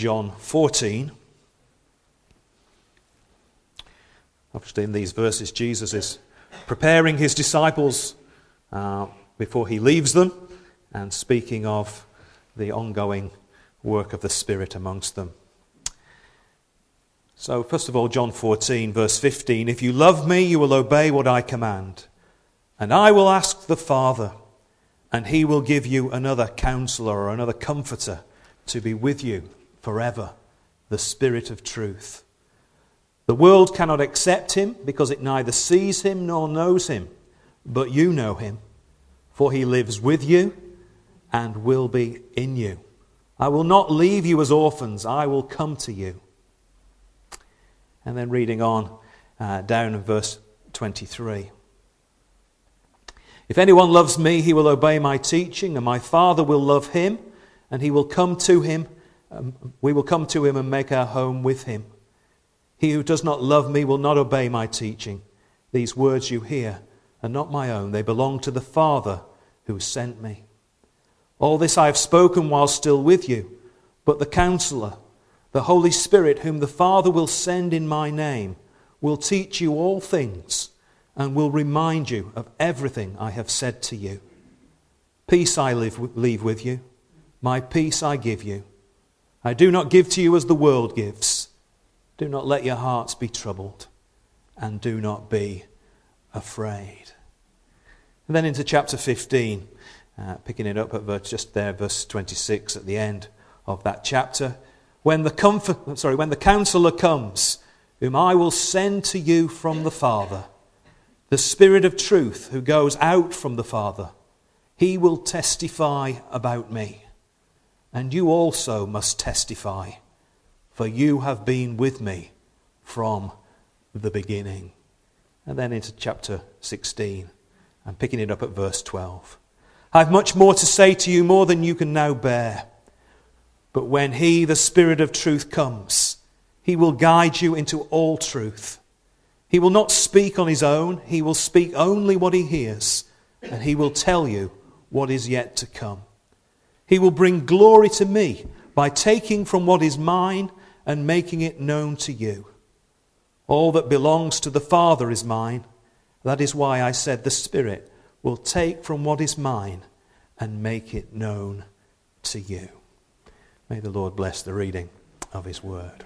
John 14. Obviously in these verses Jesus is preparing his disciples before he leaves them and speaking of the ongoing work of the Spirit amongst them. So first of all, John 14 verse 15, "If you love me, you will obey what I command. And I will ask the Father, and he will give you another counselor or another comforter to be with you forever, the Spirit of truth. The world cannot accept him because it neither sees him nor knows him, but you know him, for he lives with you and will be in you. I will not leave you as orphans, I will come to you." And then reading on down in verse 23. "If anyone loves me, he will obey my teaching, and my Father will love him, and he will come to him. We will come to him and make our home with him. He who does not love me will not obey my teaching. These words you hear are not my own. They belong to the Father who sent me. All this I have spoken while still with you, but the Counselor, the Holy Spirit, whom the Father will send in my name, will teach you all things and will remind you of everything I have said to you. Peace I leave with you. My peace I give you. I do not give to you as the world gives. Do not let your hearts be troubled, and do not be afraid." And then into chapter 15, picking it up at verse 26 at the end of that chapter. When the Counselor comes, whom I will send to you from the Father, the Spirit of truth who goes out from the Father, he will testify about me. And you also must testify, for you have been with me from the beginning. And then into chapter 16, and picking it up at verse 12. "I have much more to say to you, more than you can now bear. But when he, the Spirit of truth, comes, he will guide you into all truth. He will not speak on his own. He will speak only what he hears, and he will tell you what is yet to come. He will bring glory to me by taking from what is mine and making it known to you. All that belongs to the Father is mine. That is why I said the Spirit will take from what is mine and make it known to you." May the Lord bless the reading of his word.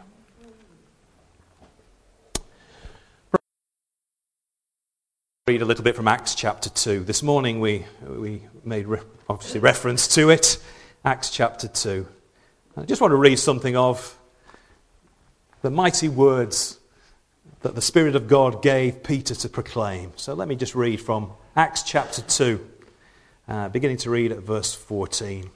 Read a little bit from Acts chapter 2. This morning we made obviously reference to it. Acts chapter 2. I just want to read something of the mighty words that the Spirit of God gave Peter to proclaim. So let me just read from Acts chapter 2, beginning to read at verse 14.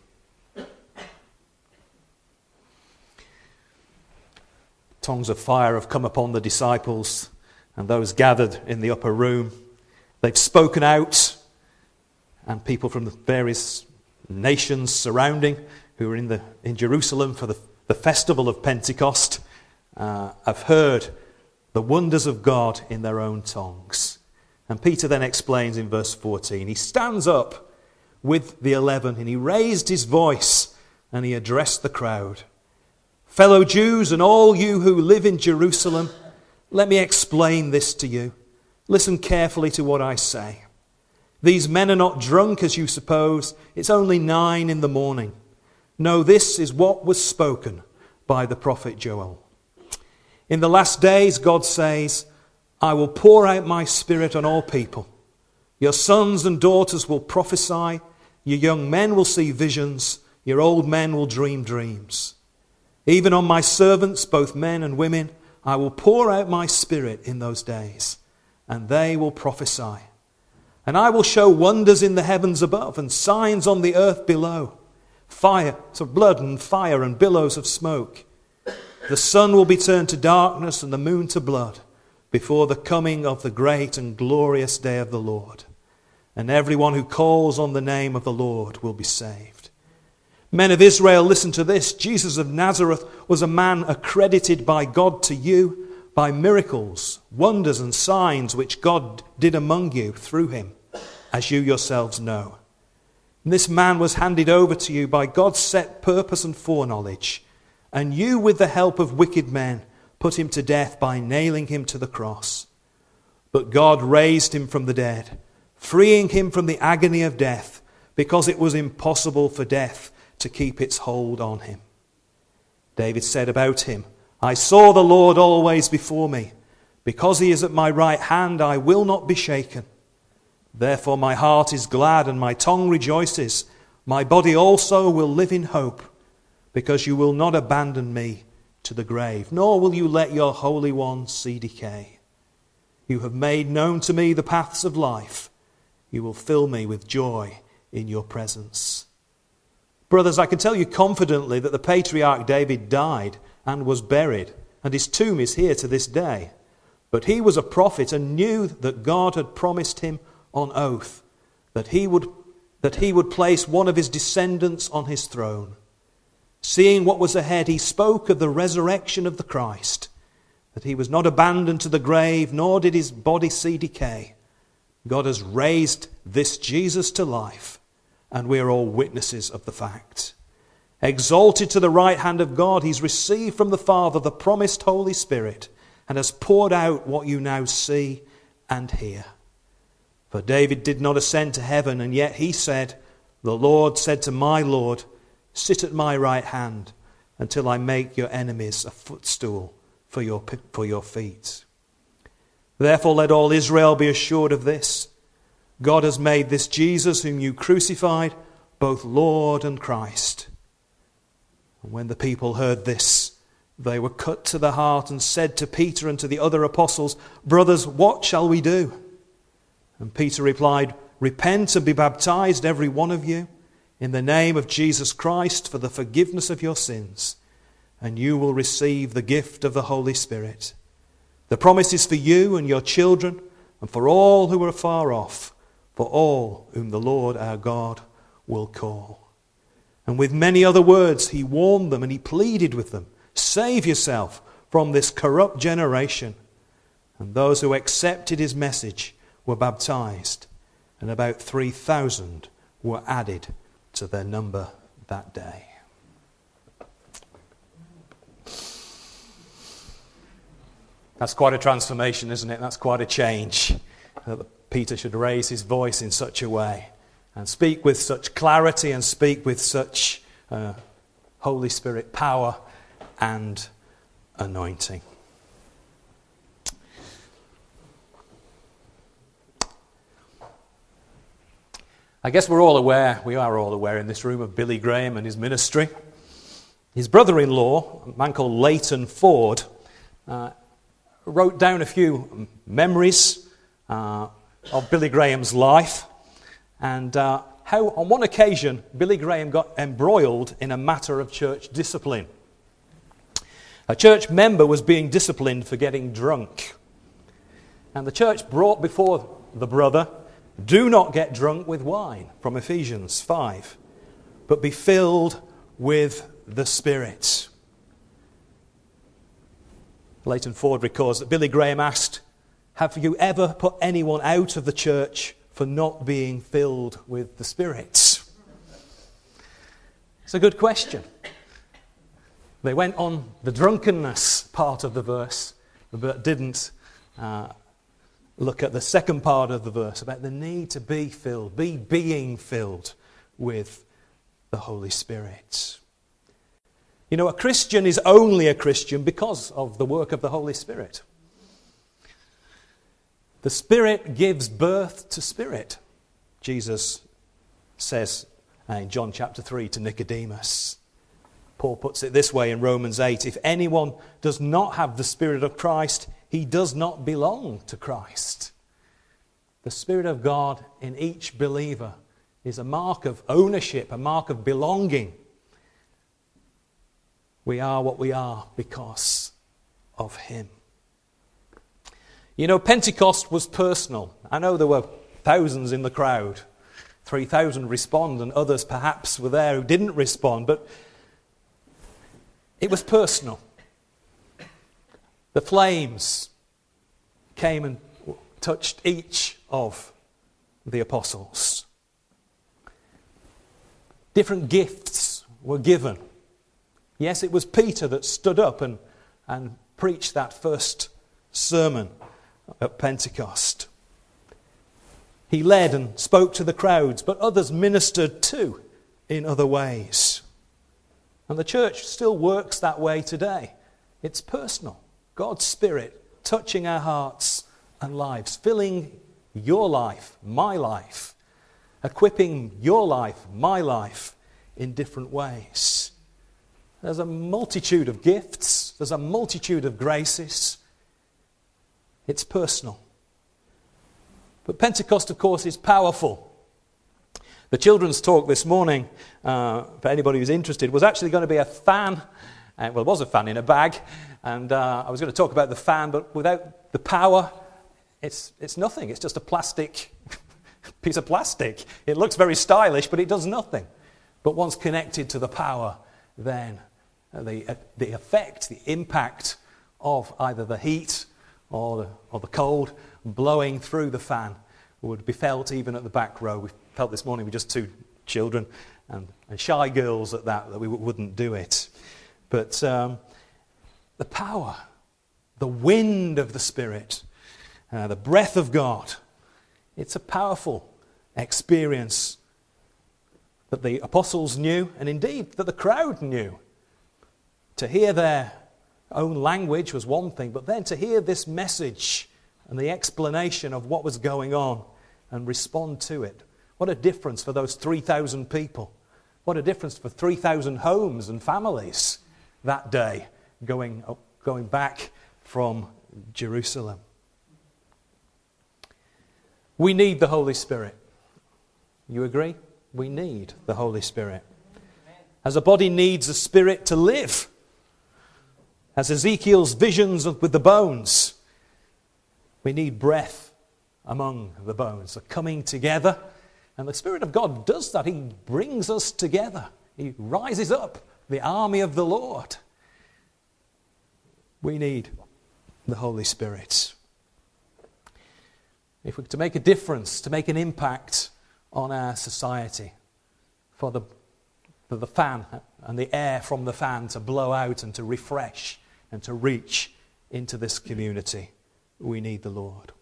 Tongues of fire have come upon the disciples and those gathered in the upper room. They've spoken out, and people from the various nations surrounding who are in Jerusalem for the festival of Pentecost have heard the wonders of God in their own tongues. And Peter then explains in verse 14, he stands up with the 11 and he raised his voice and he addressed the crowd. "Fellow Jews and all you who live in Jerusalem, let me explain this to you. Listen carefully to what I say. These men are not drunk as you suppose. It's only 9 a.m. No, this is what was spoken by the prophet Joel. In the last days, God says, I will pour out my Spirit on all people. Your sons and daughters will prophesy. Your young men will see visions. Your old men will dream dreams. Even on my servants, both men and women, I will pour out my Spirit in those days, and they will prophesy. And I will show wonders in the heavens above and signs on the earth below. Fire, so blood and fire and billows of smoke. The sun will be turned to darkness and the moon to blood before the coming of the great and glorious day of the Lord. And everyone who calls on the name of the Lord will be saved. Men of Israel, listen to this. Jesus of Nazareth was a man accredited by God to you by miracles, wonders and signs which God did among you through him, as you yourselves know. And this man was handed over to you by God's set purpose and foreknowledge, and you, with the help of wicked men, put him to death by nailing him to the cross. But God raised him from the dead, freeing him from the agony of death, because it was impossible for death to keep its hold on him. David said about him, I saw the Lord always before me. Because he is at my right hand, I will not be shaken. Therefore my heart is glad and my tongue rejoices. My body also will live in hope, because you will not abandon me to the grave, nor will you let your Holy One see decay. You have made known to me the paths of life. You will fill me with joy in your presence. Brothers, I can tell you confidently that the patriarch David died and was buried, and his tomb is here to this day. But he was a prophet and knew that God had promised him on oath that he would place one of his descendants on his throne. Seeing what was ahead, he spoke of the resurrection of the Christ, that he was not abandoned to the grave, nor did his body see decay. God has raised this Jesus to life, and we are all witnesses of the fact. Exalted to the right hand of God, he's received from the Father the promised Holy Spirit, and has poured out what you now see and hear. For David did not ascend to heaven, and yet he said, the Lord said to my Lord, sit at my right hand until I make your enemies a footstool for your feet. Therefore let all Israel be assured of this. God has made this Jesus whom you crucified both Lord and Christ. And when the people heard this, they were cut to the heart and said to Peter and to the other apostles, brothers, what shall we do? And Peter replied, repent and be baptized, every one of you, in the name of Jesus Christ for the forgiveness of your sins, and you will receive the gift of the Holy Spirit. The promise is for you and your children, and for all who are far off, for all whom the Lord our God will call. And with many other words he warned them and he pleaded with them, save yourself from this corrupt generation. And those who accepted his message were baptized, and about 3,000 were added to their number that day. That's quite a transformation, isn't it? That's quite a change. That Peter should raise his voice in such a way and speak with such clarity and speak with such Holy Spirit power and anointing. I guess we are all aware in this room of Billy Graham and his ministry. His brother-in-law, a man called Leighton Ford, wrote down a few memories of Billy Graham's life, and how on one occasion Billy Graham got embroiled in a matter of church discipline. A church member was being disciplined for getting drunk, and the church brought before the brother, do not get drunk with wine, from Ephesians 5, but be filled with the Spirit. Leighton Ford records that Billy Graham asked, have you ever put anyone out of the church for not being filled with the Spirit? It's a good question. They went on the drunkenness part of the verse, but didn't look at the second part of the verse about the need to be filled, being filled with the Holy Spirit. You know, a Christian is only a Christian because of the work of the Holy Spirit. The Spirit gives birth to spirit, Jesus says in John chapter 3 to Nicodemus. Paul puts it this way in Romans 8, if anyone does not have the Spirit of Christ, he does not belong to Christ. The Spirit of God in each believer is a mark of ownership, a mark of belonging. We are what we are because of him. You know, Pentecost was personal. I know there were thousands in the crowd. 3,000 respond, and others perhaps were there who didn't respond, but it was personal. The flames came and touched each of the apostles. Different gifts were given. Yes, it was Peter that stood up and preached that first sermon at Pentecost. He led and spoke to the crowds, but others ministered too in other ways. And the church still works that way today. It's personal. God's Spirit touching our hearts and lives, filling your life, my life, equipping your life, my life, in different ways. There's a multitude of gifts. There's a multitude of graces. It's personal. But Pentecost, of course, is powerful. The children's talk this morning, for anybody who's interested, was actually going to be a fan. Well, it was a fan in a bag. And I was going to talk about the fan, but without the power, it's nothing. It's just a plastic piece of plastic. It looks very stylish, but it does nothing. But once connected to the power, then the effect, the impact of either the heat or the cold blowing through the fan would be felt even at the back row. We felt this morning with just two children and shy girls at that we wouldn't do it. But the power, the wind of the Spirit, the breath of God, it's a powerful experience that the apostles knew, and indeed that the crowd knew. To hear their own language was one thing, but then to hear this message and the explanation of what was going on and respond to it. What a difference for those 3,000 people. What a difference for 3,000 homes and families that day going back from Jerusalem. We need the Holy Spirit. You agree? We need the Holy Spirit. As a body needs a spirit to live, as Ezekiel's visions with the bones, we need breath among the bones, a coming together. And the Spirit of God does that. He brings us together. He rises up the army of the Lord. We need the Holy Spirit. If we're to make a difference, to make an impact on our society, for the fan and the air from the fan to blow out and to refresh and to reach into this community, we need the Lord.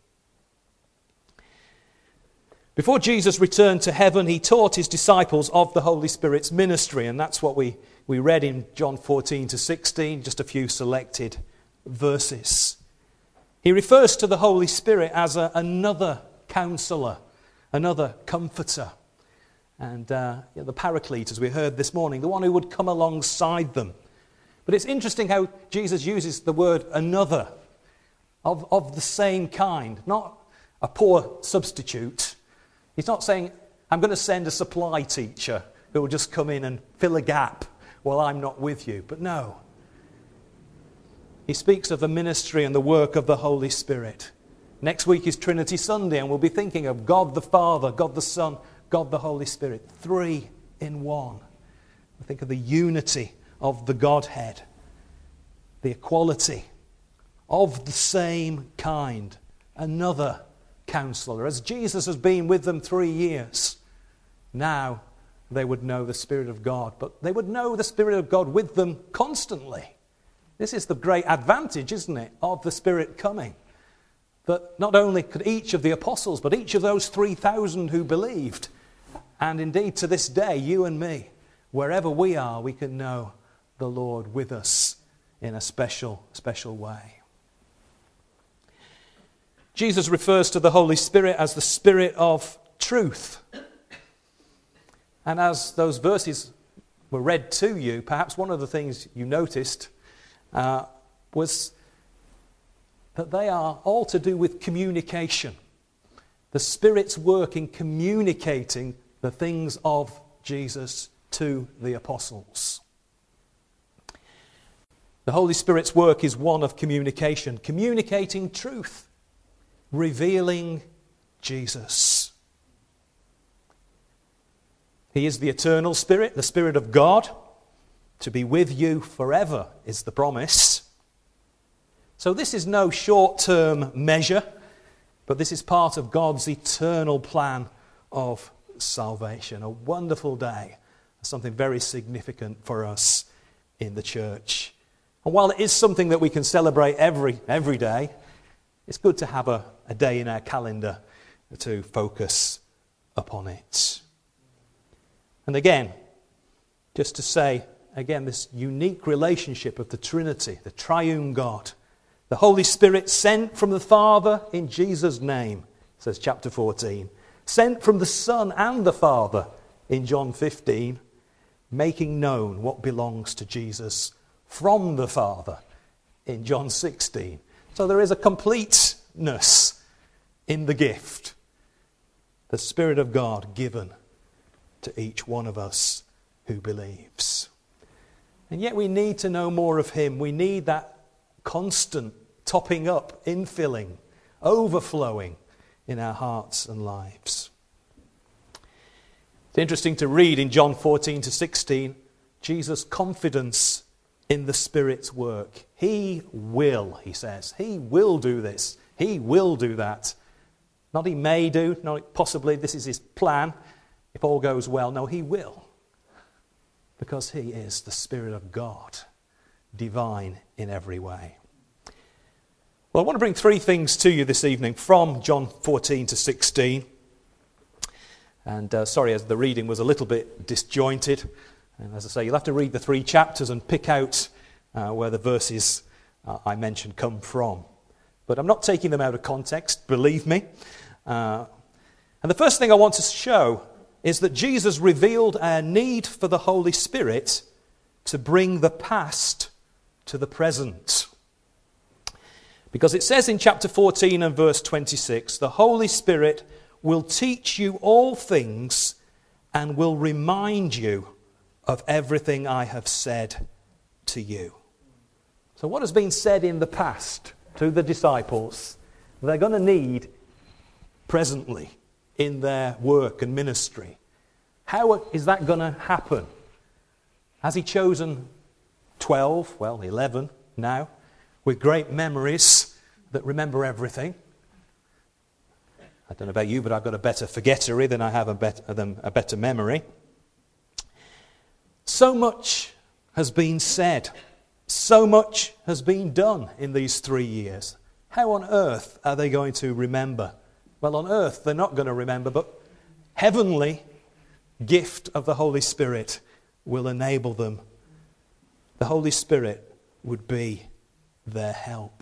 Before Jesus returned to heaven, he taught his disciples of the Holy Spirit's ministry, and that's what we read in John 14 to 16, just a few selected verses. He refers to the Holy Spirit as another counselor, another comforter, and the Paraclete, as we heard this morning, the one who would come alongside them. But it's interesting how Jesus uses the word another, of the same kind, not a poor substitute. He's not saying, I'm going to send a supply teacher who will just come in and fill a gap while I'm not with you. But no. He speaks of the ministry and the work of the Holy Spirit. Next week is Trinity Sunday, and we'll be thinking of God the Father, God the Son, God the Holy Spirit, three in one. We think of the unity of the Godhead, the equality of the same kind, another counselor. As Jesus has been with them 3 years, now they would know the Spirit of God, but they would know the Spirit of God with them constantly. This is the great advantage, isn't it, of the Spirit coming. That not only could each of the apostles, but each of those 3,000 who believed, and indeed to this day, you and me, wherever we are, we can know the Lord with us in a special, special way. Jesus refers to the Holy Spirit as the Spirit of truth. And as those verses were read to you, perhaps one of the things you noticed was that they are all to do with communication. The Spirit's work in communicating the things of Jesus to the apostles. The Holy Spirit's work is one of communication, communicating truth, revealing Jesus. He is the eternal Spirit, the Spirit of God. To be with you forever is the promise. So this is no short-term measure, but this is part of God's eternal plan of salvation. A wonderful day, something very significant for us in the church. And while it is something that we can celebrate every day, it's good to have a day in our calendar to focus upon it. And again, just to say, again, this unique relationship of the Trinity, the triune God, the Holy Spirit sent from the Father in Jesus' name, says chapter 14, sent from the Son and the Father in John 15, making known what belongs to Jesus from the Father in John 16. So there is a completeness in the gift, the Spirit of God given to each one of us who believes. And yet we need to know more of him. We need that constant topping up, infilling, overflowing in our hearts and lives. It's interesting to read in John 14 to 16, Jesus' confidence in the Spirit's work. He will, he says. He will do this. He will do that. Not he may do, not possibly this is his plan if all goes well. No, he will. Because he is the Spirit of God, divine in every way. Well, I want to bring three things to you this evening from John 14 to 16. And sorry, as the reading was a little bit disjointed. And as I say, you'll have to read the 3 chapters and pick out where the verses I mentioned come from. But I'm not taking them out of context, believe me. And the first thing I want to show is that Jesus revealed our need for the Holy Spirit to bring the past to the present. Because it says in chapter 14 and verse 26, the Holy Spirit will teach you all things and will remind you of everything I have said to you. So what has been said in the past to the disciples, they're going to need presently in their work and ministry. How is that going to happen? Has he chosen 12, 11 now, with great memories that remember everything? I don't know about you, but I've got a better forgettery than I have a better memory. So much has been said. So much has been done in these 3 years. How on earth are they going to remember? Well, on earth they're not going to remember, but heavenly gift of the Holy Spirit will enable them. The Holy Spirit would be their help.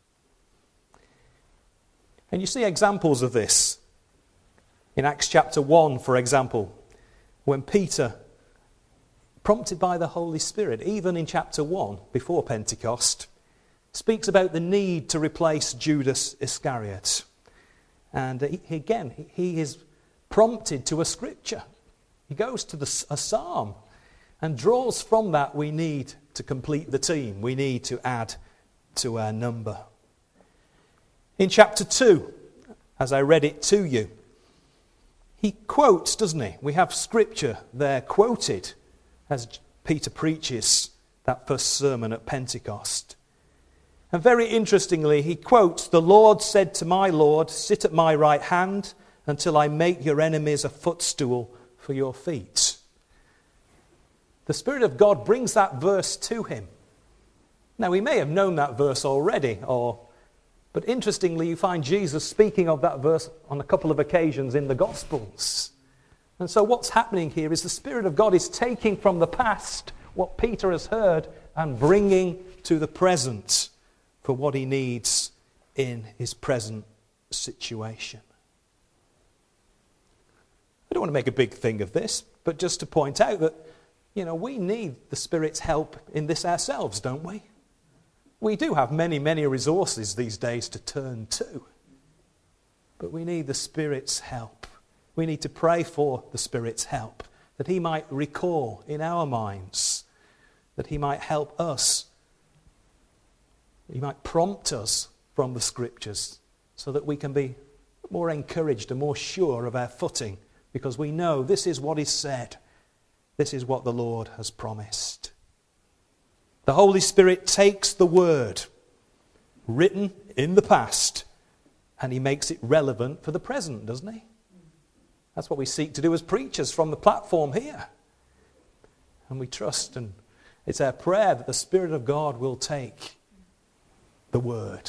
And you see examples of this in Acts chapter 1, for example, when Peter, prompted by the Holy Spirit, even in chapter 1, before Pentecost, speaks about the need to replace Judas Iscariot. And he is prompted to a scripture. He goes to a psalm and draws from that we need to complete the team. We need to add to our number. In chapter 2, as I read it to you, he quotes, doesn't he? We have scripture there quoted as Peter preaches that first sermon at Pentecost. And very interestingly, he quotes, "The Lord said to my Lord, sit at my right hand until I make your enemies a footstool for your feet." The Spirit of God brings that verse to him. Now, he may have known that verse already, but interestingly, you find Jesus speaking of that verse on a couple of occasions in the Gospels. And so what's happening here is the Spirit of God is taking from the past what Peter has heard and bringing to the present for what he needs in his present situation. I don't want to make a big thing of this, but just to point out that, we need the Spirit's help in this ourselves, don't we? We do have many, many resources these days to turn to. But we need the Spirit's help. We need to pray for the Spirit's help, that he might recall in our minds, that he might help us. He might prompt us from the Scriptures so that we can be more encouraged and more sure of our footing, because we know this is what is said. This is what the Lord has promised. The Holy Spirit takes the word written in the past and he makes it relevant for the present, doesn't he? That's what we seek to do as preachers from the platform here. And we trust and It's our prayer that the Spirit of God will take the Word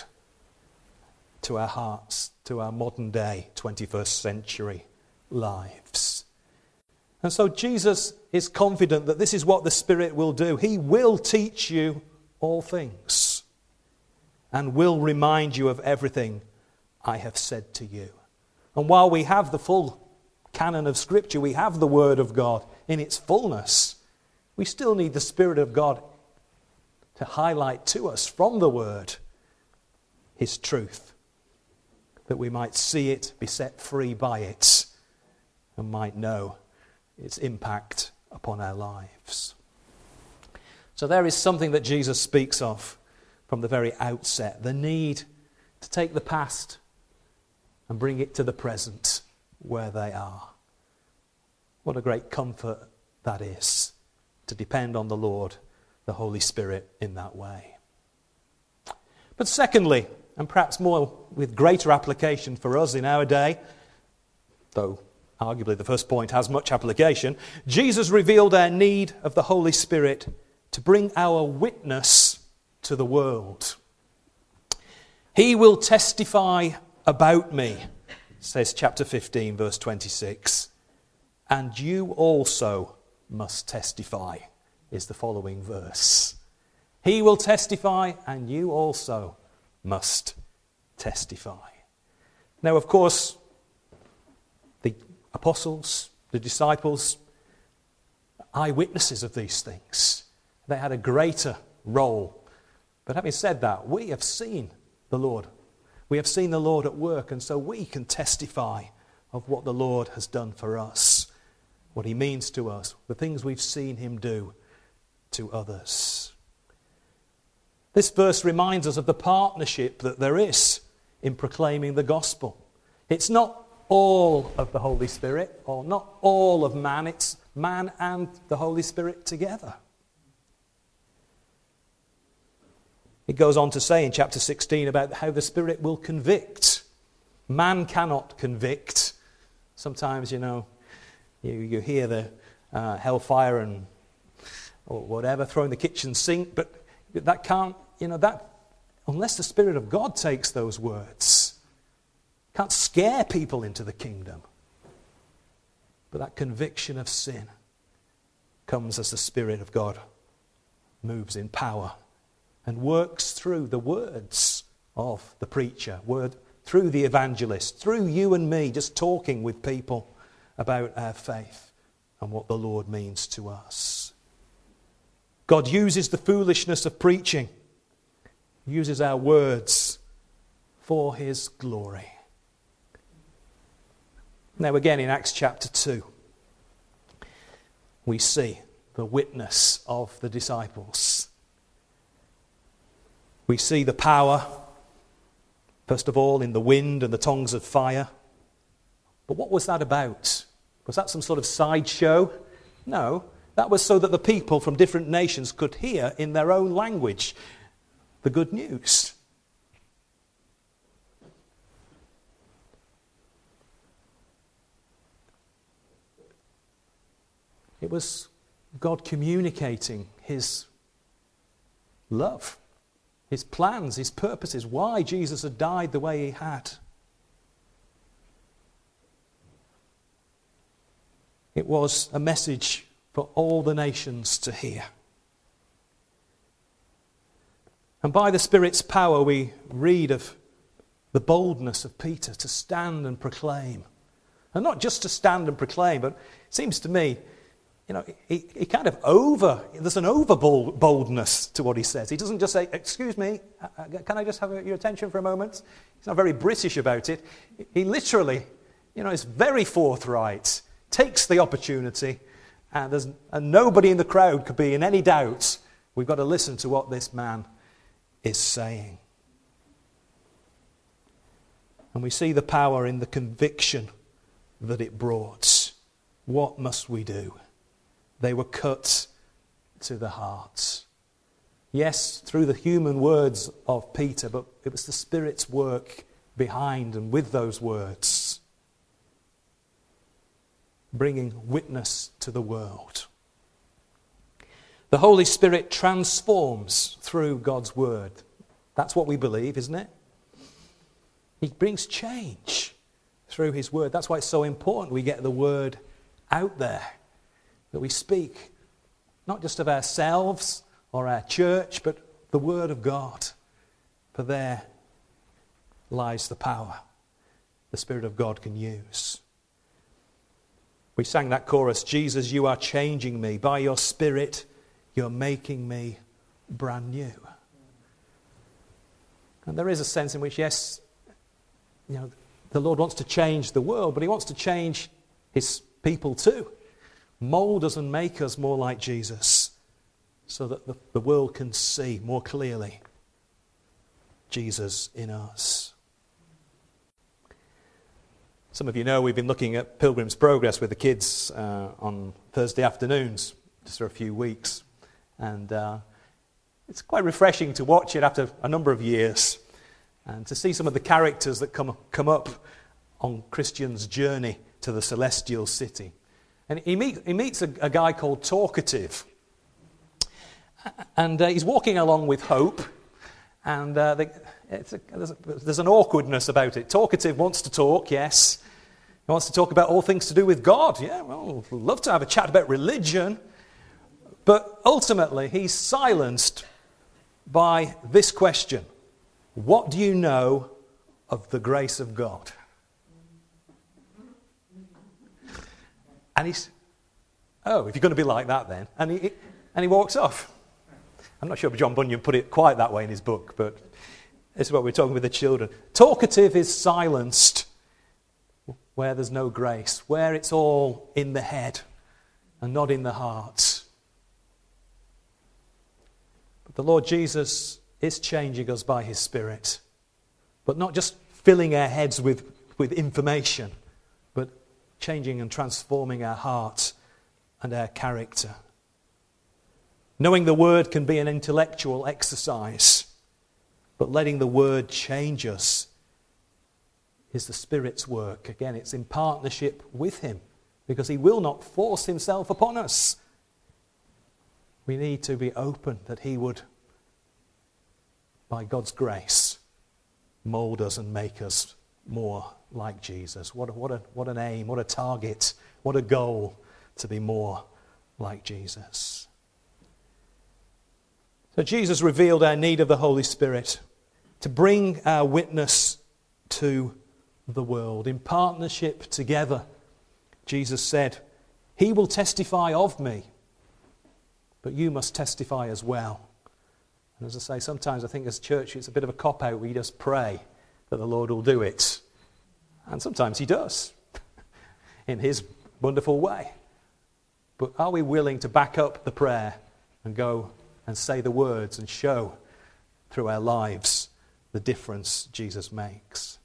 to our hearts, to our modern day 21st century lives. And so Jesus is confident that this is what the Spirit will do. He will teach you all things and will remind you of everything I have said to you. And while we have the full canon of Scripture, we have the Word of God in its fullness, we still need the Spirit of God to highlight to us from the Word His truth, that we might see it, be set free by it, and might know its impact upon our lives. So there is something that Jesus speaks of from the very outset, the need to take the past and bring it to the present where they are. What a great comfort that is, to depend on the Lord, the Holy Spirit, in that way. But secondly, and perhaps more with greater application for us in our day, though arguably the first point has much application, Jesus revealed our need of the Holy Spirit to bring our witness to the world. He will testify about me, says chapter 15, verse 26. And you also must testify, is the following verse. He will testify, and you also must testify. Now, of course, the apostles, the disciples, eyewitnesses of these things. They had a greater role. But having said that, we have seen the Lord. We have seen the Lord at work, and so we can testify of what the Lord has done for us, what He means to us, the things we've seen Him do to others. This verse reminds us of the partnership that there is in proclaiming the gospel. It's not all of the Holy Spirit, or not all of man, it's man and the Holy Spirit together. It goes on to say in chapter 16 about how the Spirit will convict. Man cannot convict. Sometimes, you hear the hellfire or whatever, throwing the kitchen sink, but that can't, unless the Spirit of God takes those words, can't scare people into the kingdom. But that conviction of sin comes as the Spirit of God moves in power and works through the words of the preacher, through the evangelist, through you and me, just talking with people about our faith and what the Lord means to us. God uses the foolishness of preaching, uses our words for His glory. Now again in Acts chapter 2, we see the witness of the disciples. We see the power, first of all, in the wind and the tongues of fire. But what was that about? Was that some sort of sideshow? No, that was so that the people from different nations could hear in their own language the good news. It was God communicating His love, His plans, His purposes, why Jesus had died the way He had. It was a message for all the nations to hear. And by the Spirit's power we read of the boldness of Peter to stand and proclaim. And not just to stand and proclaim, but it seems to me, he kind of there's an over boldness to what he says. He doesn't just say, excuse me, can I just have your attention for a moment? He's not very British about it. He literally, is very forthright, takes the opportunity, and nobody in the crowd could be in any doubt. We've got to listen to what this man is saying. And we see the power in the conviction that it brought. What must we do? They were cut to the heart. Yes, through the human words of Peter, but it was the Spirit's work behind and with those words, bringing witness to the world. The Holy Spirit transforms through God's word. That's what we believe, isn't it? He brings change through his word. That's why it's so important we get the word out there, that we speak not just of ourselves or our church, but the word of God. For there lies the power the Spirit of God can use. We sang that chorus, Jesus, you are changing me. By your Spirit, you're making me brand new. And there is a sense in which, yes, the Lord wants to change the world, but he wants to change his people too. Mold us and make us more like Jesus so that the world can see more clearly Jesus in us. Some of you know we've been looking at Pilgrim's Progress with the kids on Thursday afternoons, just for a few weeks. And it's quite refreshing to watch it after a number of years and to see some of the characters that come up on Christian's journey to the celestial city. And he meets a guy called Talkative. And he's walking along with Hope. And there's an awkwardness about it. Talkative wants to talk, yes. He wants to talk about all things to do with God. Yeah, well, we'd love to have a chat about religion. But ultimately, he's silenced by this question. What do you know of the grace of God? And he's, if you're going to be like that then. And he walks off. I'm not sure if John Bunyan put it quite that way in his book, but this is what we're talking with the children. Talkative is silenced where there's no grace, where it's all in the head and not in the heart. But the Lord Jesus is changing us by his Spirit, but not just filling our heads with information, but changing and transforming our heart and our character. Knowing the word can be an intellectual exercise, but letting the word change us is the Spirit's work. Again, it's in partnership with him, because he will not force himself upon us. We need to be open that he would, by God's grace, mold us and make us more like Jesus. What an aim, what a target, what a goal to be more like Jesus. So Jesus revealed our need of the Holy Spirit to bring our witness to the world. In partnership together, Jesus said, he will testify of me, but you must testify as well. And as I say, sometimes I think as church it's a bit of a cop-out. We just pray that the Lord will do it. And sometimes he does, in his wonderful way. But are we willing to back up the prayer and go and say the words and show through our lives the difference Jesus makes?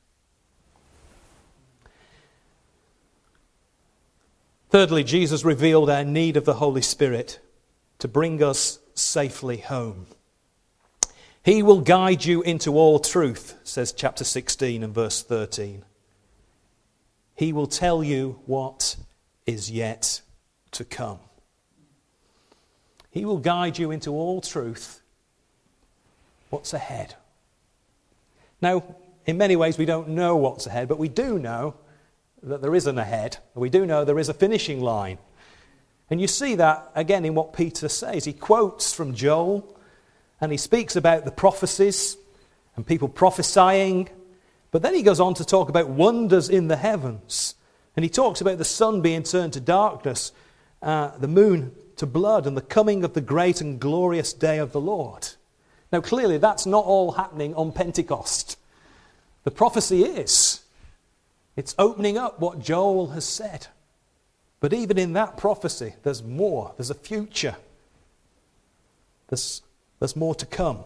Thirdly, Jesus revealed our need of the Holy Spirit to bring us safely home. He will guide you into all truth, says chapter 16 and verse 13. He will tell you what is yet to come. He will guide you into all truth, what's ahead. Now, in many ways we don't know what's ahead, but we do know that there is an ahead. We do know there is a finishing line. And you see that again in what Peter says. He quotes from Joel, and he speaks about the prophecies and people prophesying. But then he goes on to talk about wonders in the heavens. And he talks about the sun being turned to darkness, the moon to blood, and the coming of the great and glorious day of the Lord. Now clearly that's not all happening on Pentecost. The prophecy is. It's opening up what Joel has said. But even in that prophecy, there's more. There's a future. There's more to come.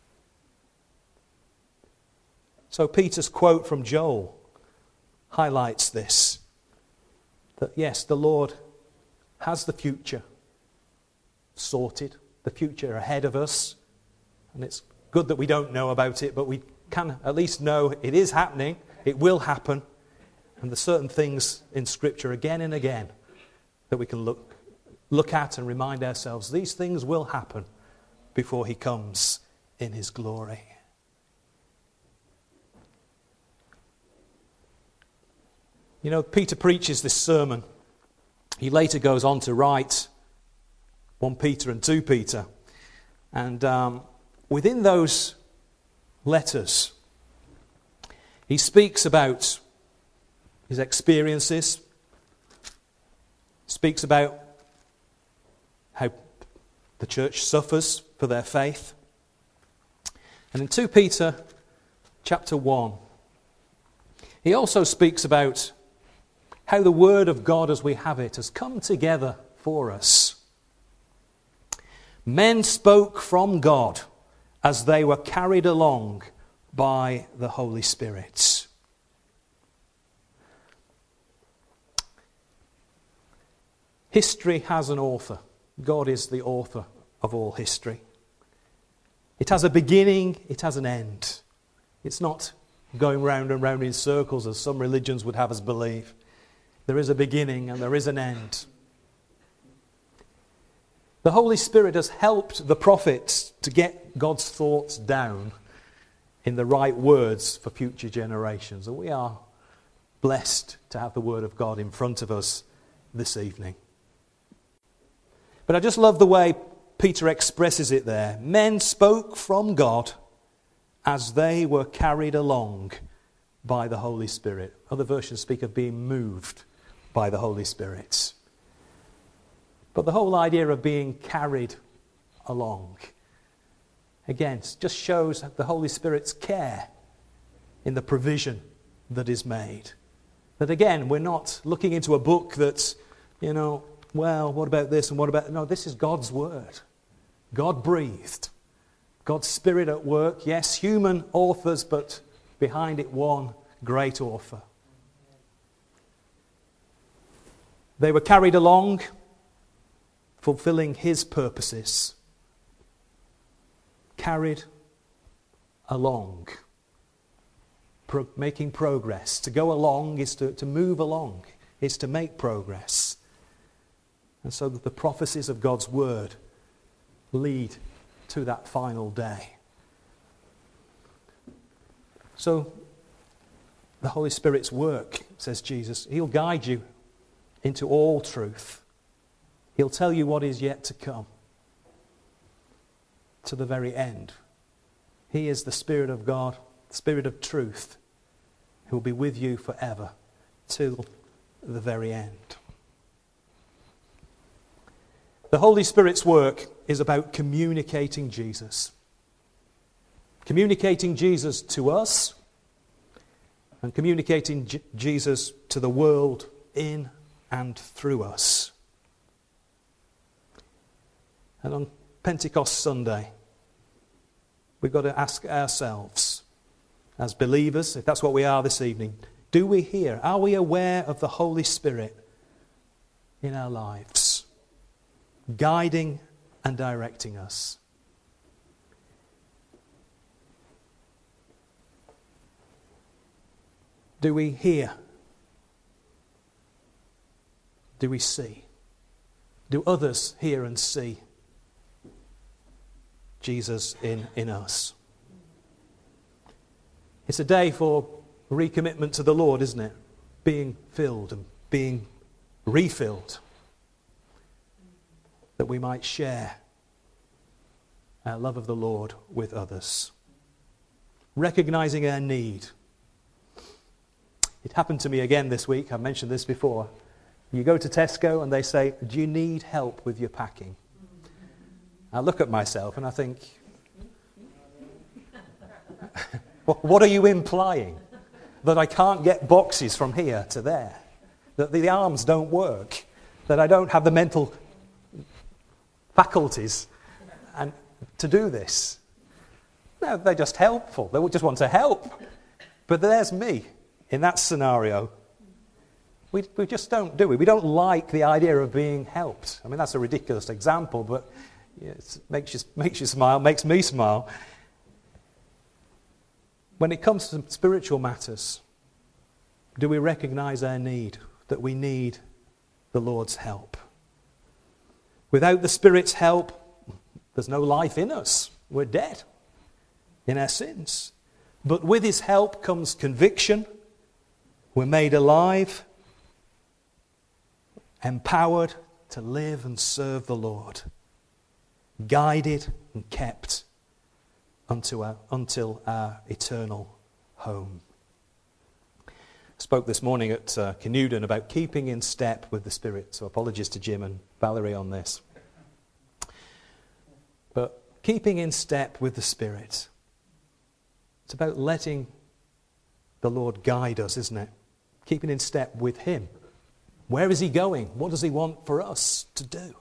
So Peter's quote from Joel highlights this. That yes, the Lord has the future sorted. The future ahead of us. And it's good that we don't know about it, but we can at least know it is happening. It will happen. And there's certain things in Scripture again and again that we can look look at and remind ourselves these things will happen before he comes in his glory. You know, Peter preaches this sermon. He later goes on to write 1 Peter and 2 Peter. And within those letters, he speaks about his experiences, speaks about how the church suffers for their faith. And in 2 Peter chapter 1, he also speaks about how the Word of God as we have it has come together for us. Men spoke from God as they were carried along by the Holy Spirit. History has an author. God is the author of all history. It has a beginning, it has an end. It's not going round and round in circles as some religions would have us believe. There is a beginning and there is an end. The Holy Spirit has helped the prophets to get God's thoughts down in the right words for future generations. And we are blessed to have the Word of God in front of us this evening. But I just love the way Peter expresses it there. Men spoke from God as they were carried along by the Holy Spirit. Other versions speak of being moved by the Holy Spirit. But the whole idea of being carried along, again, just shows the Holy Spirit's care in the provision that is made. That again, we're not looking into a book that's, well, what about this and what about... No, this is God's Word. God breathed. God's Spirit at work. Yes, human authors, but behind it one great author. They were carried along, fulfilling his purposes. Carried along. Making progress. To go along is to move along, is to make progress. And so the prophecies of God's Word lead to that final day. So the Holy Spirit's work, says Jesus, he'll guide you into all truth. He'll tell you what is yet to come to the very end. He is the Spirit of God, the Spirit of truth, who will be with you forever till the very end. The Holy Spirit's work is about communicating Jesus. Communicating Jesus to us and communicating Jesus to the world in and through us. And on Pentecost Sunday, we've got to ask ourselves, as believers, if that's what we are this evening, do we hear? Are we aware of the Holy Spirit in our lives, guiding and directing us? Do we hear? Do we see? Do others hear and see Jesus in us? It's a day for recommitment to the Lord, isn't it? Being filled and being refilled, that we might share our love of the Lord with others. Recognizing our need. It happened to me again this week. I've mentioned this before. You go to Tesco and they say, do you need help with your packing? I look at myself and I think, what are you implying? That I can't get boxes from here to there? That the arms don't work? That I don't have the mental faculties and to do this? No, they're just helpful. They just want to help. But there's me in that scenario. We just don't, do we? We don't like the idea of being helped. I mean, that's a ridiculous example, but it makes you smile, makes me smile. When it comes to spiritual matters, do we recognize our need, that we need the Lord's help? Without the Spirit's help, there's no life in us. We're dead in our sins. But with his help comes conviction. We're made alive, empowered to live and serve the Lord, guided and kept until our eternal home. I spoke this morning at Canewdon about keeping in step with the Spirit, so apologies to Jim and Valerie on this. But keeping in step with the Spirit, it's about letting the Lord guide us, isn't it? Keeping in step with him. Where is he going? What does he want for us to do?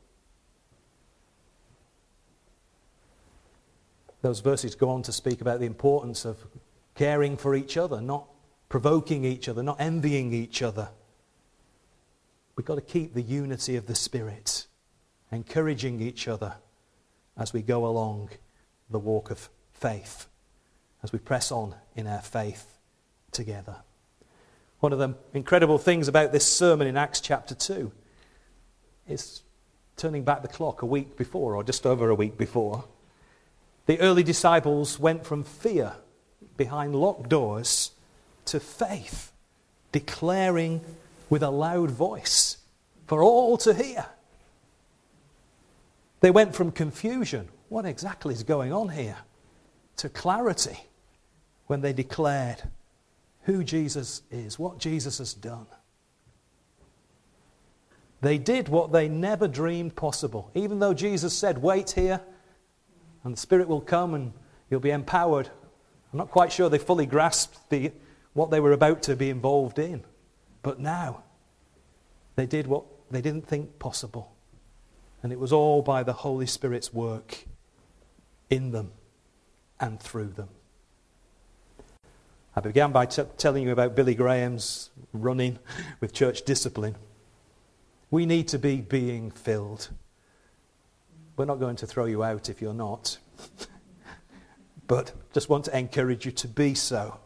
Those verses go on to speak about the importance of caring for each other, not provoking each other, not envying each other. We've got to keep the unity of the Spirit, encouraging each other as we go along the walk of faith, as we press on in our faith together. One of the incredible things about this sermon in Acts chapter 2 is turning back the clock a week before, or just over a week before. The early disciples went from fear behind locked doors to faith, declaring with a loud voice for all to hear. They went from confusion, what exactly is going on here, to clarity when they declared who Jesus is, what Jesus has done. They did what they never dreamed possible. Even though Jesus said, wait here, and the Spirit will come and you'll be empowered. I'm not quite sure they fully grasped what they were about to be involved in. But now, they did what they didn't think possible. And it was all by the Holy Spirit's work in them and through them. I began by telling you about Billy Graham's running with church discipline. We need to be being filled. We're not going to throw you out if you're not. But just want to encourage you to be so.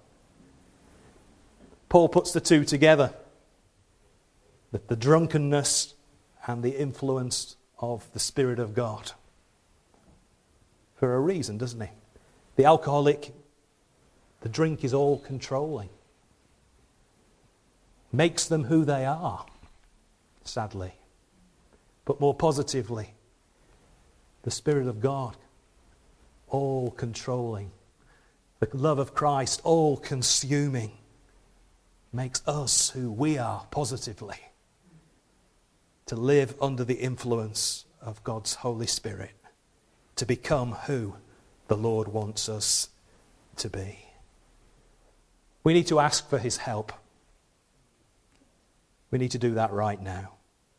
Paul puts the two together. The drunkenness and the influence of the Spirit of God. For a reason, doesn't he? The alcoholic, the drink is all controlling. Makes them who they are, sadly. But more positively, the Spirit of God, all controlling. The love of Christ, all consuming, makes us who we are positively. To live under the influence of God's Holy Spirit. To become who the Lord wants us to be. We need to ask for his help. We need to do that right now.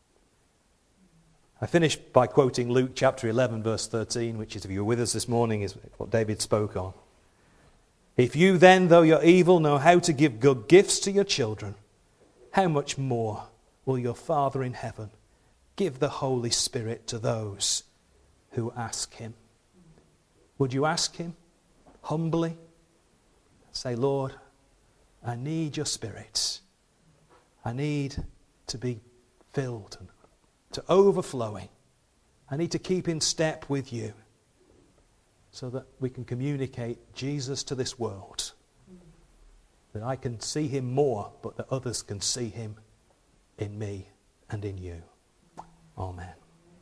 I finish by quoting Luke chapter 11 verse 13, which is, if you were with us this morning, is what David spoke on. If you then, though you're evil, know how to give good gifts to your children, how much more will your Father in heaven give the Holy Spirit to those who ask him? Would you ask him humbly? Say, Lord, I need your Spirit. I need to be filled and to overflowing. I need to keep in step with you so that we can communicate Jesus to this world. That I can see him more, but that others can see him in me and in you. Amen.